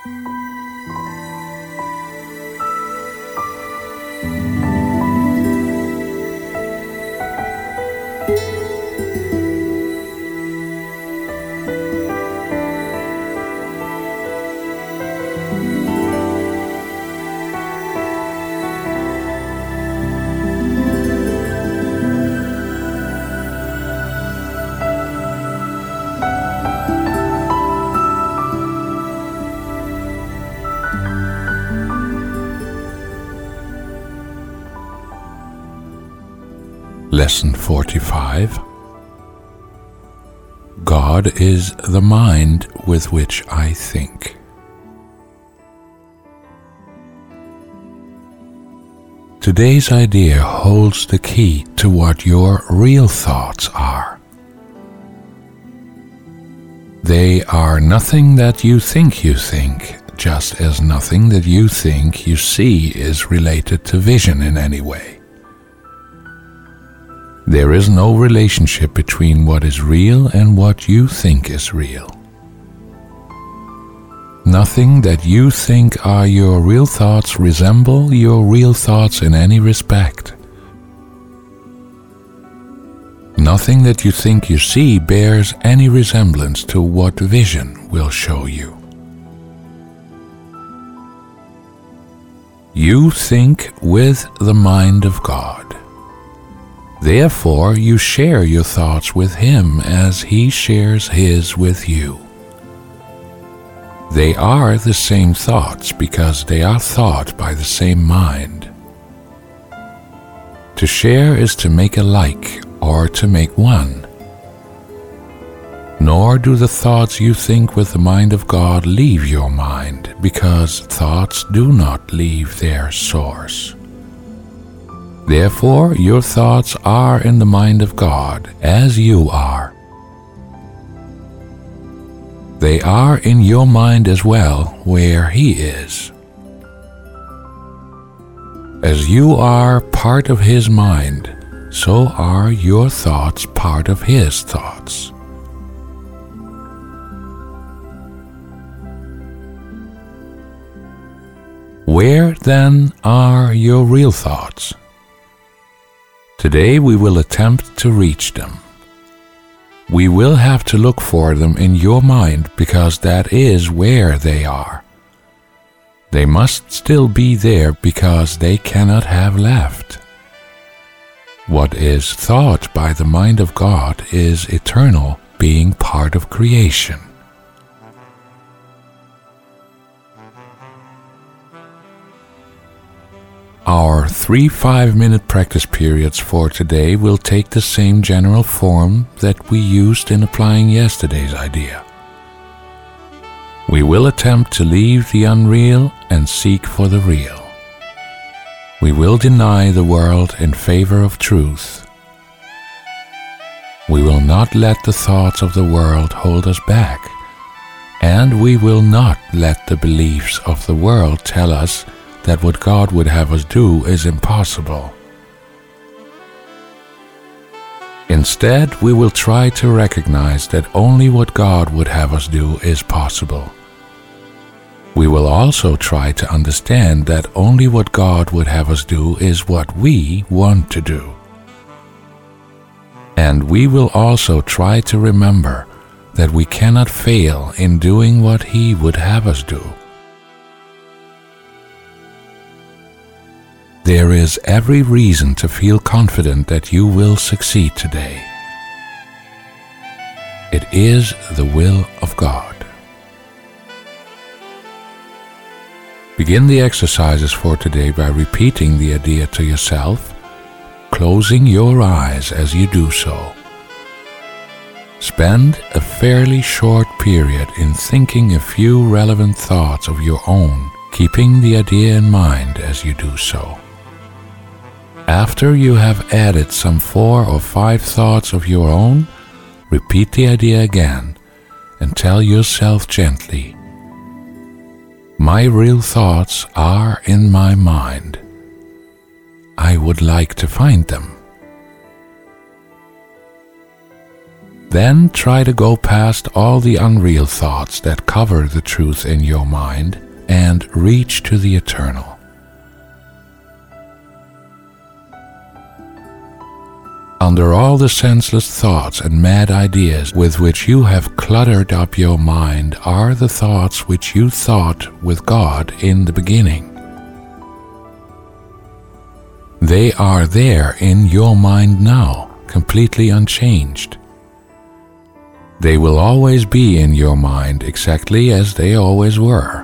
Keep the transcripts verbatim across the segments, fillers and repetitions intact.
Lesson forty-five. God is the mind with which I think. Today's idea holds the key to what your real thoughts are. They are nothing that you think you think, just as nothing that you think you see is related to vision in any way. There is no relationship between what is real and what you think is real. Nothing that you think are your real thoughts resemble your real thoughts in any respect. Nothing that you think you see bears any resemblance to what vision will show you. You think with the mind of God. Therefore, you share your thoughts with Him as He shares His with you. They are the same thoughts because they are thought by the same mind. To share is to make alike or to make one. Nor do the thoughts you think with the mind of God leave your mind, because thoughts do not leave their source. Therefore, your thoughts are in the mind of God, as you are. They are in your mind as well, where He is. As you are part of His mind, so are your thoughts part of His thoughts. Where, then, are your real thoughts? Today we will attempt to reach them. We will have to look for them in your mind because that is where they are. They must still be there because they cannot have left. What is thought by the mind of God is eternal, being part of creation. Our three five-minute practice periods for today will take the same general form that we used in applying yesterday's idea. We will attempt to leave the unreal and seek for the real. We will deny the world in favor of truth. We will not let the thoughts of the world hold us back, and we will not let the beliefs of the world tell us that what God would have us do is impossible. Instead, we will try to recognize that only what God would have us do is possible. We will also try to understand that only what God would have us do is what we want to do. And we will also try to remember that we cannot fail in doing what He would have us do. There is every reason to feel confident that you will succeed today. It is the will of God. Begin the exercises for today by repeating the idea to yourself, closing your eyes as you do so. Spend a fairly short period in thinking a few relevant thoughts of your own, keeping the idea in mind as you do so. After you have added some four or five thoughts of your own, repeat the idea again and tell yourself gently, "My real thoughts are in my mind. I would like to find them." Then try to go past all the unreal thoughts that cover the truth in your mind and reach to the eternal. Under all the senseless thoughts and mad ideas with which you have cluttered up your mind are the thoughts which you thought with God in the beginning. They are there in your mind now, completely unchanged. They will always be in your mind exactly as they always were.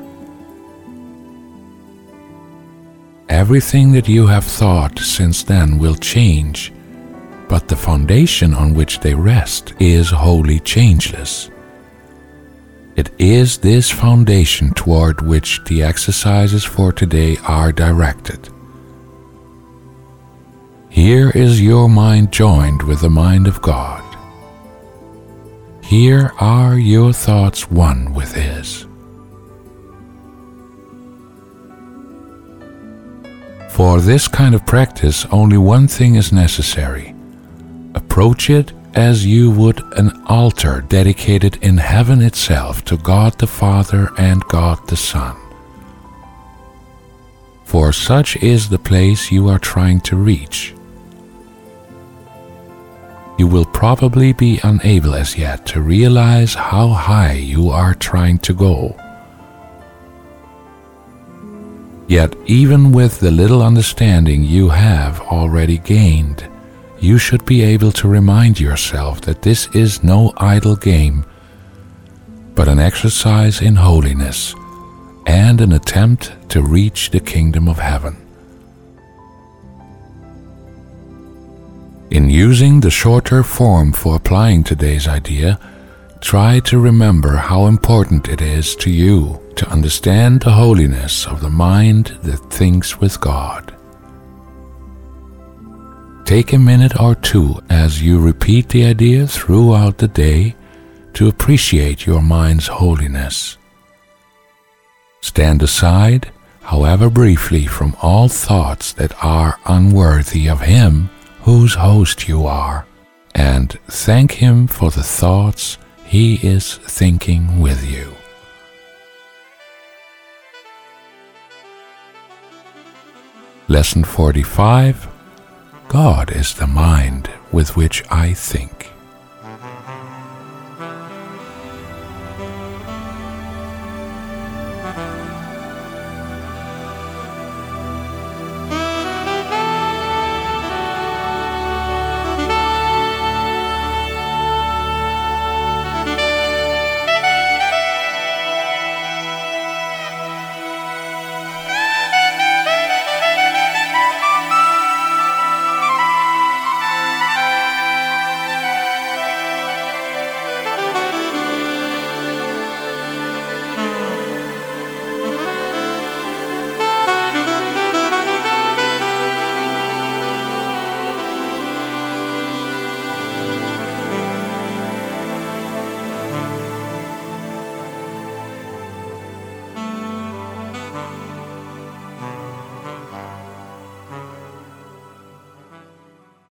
Everything that you have thought since then will change, but the foundation on which they rest is wholly changeless. It is this foundation toward which the exercises for today are directed. Here is your mind joined with the mind of God. Here are your thoughts one with His. For this kind of practice, only one thing is necessary. Approach it as you would an altar dedicated in heaven itself to God the Father and God the Son. For such is the place you are trying to reach. You will probably be unable as yet to realize how high you are trying to go. Yet even with the little understanding you have already gained, you should be able to remind yourself that this is no idle game, but an exercise in holiness and an attempt to reach the kingdom of heaven. In using the shorter form for applying today's idea, try to remember how important it is to you to understand the holiness of the mind that thinks with God. Take a minute or two as you repeat the idea throughout the day to appreciate your mind's holiness. Stand aside, however briefly, from all thoughts that are unworthy of Him whose host you are, and thank Him for the thoughts He is thinking with you. Lesson forty-five. God is the mind with which I think.